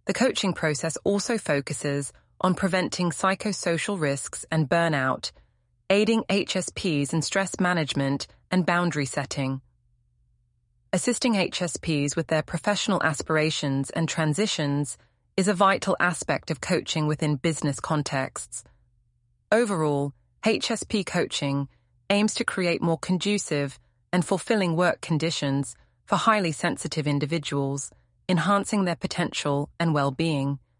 The coaching process also focuses on preventing psychosocial risks and burnout, aiding HSPs in stress management and boundary setting. Assisting HSPs with their professional aspirations and transitions is a vital aspect of coaching within business contexts. Overall, HSP coaching aims to create more conducive and fulfilling work conditions for highly sensitive individuals, enhancing their potential and well-being.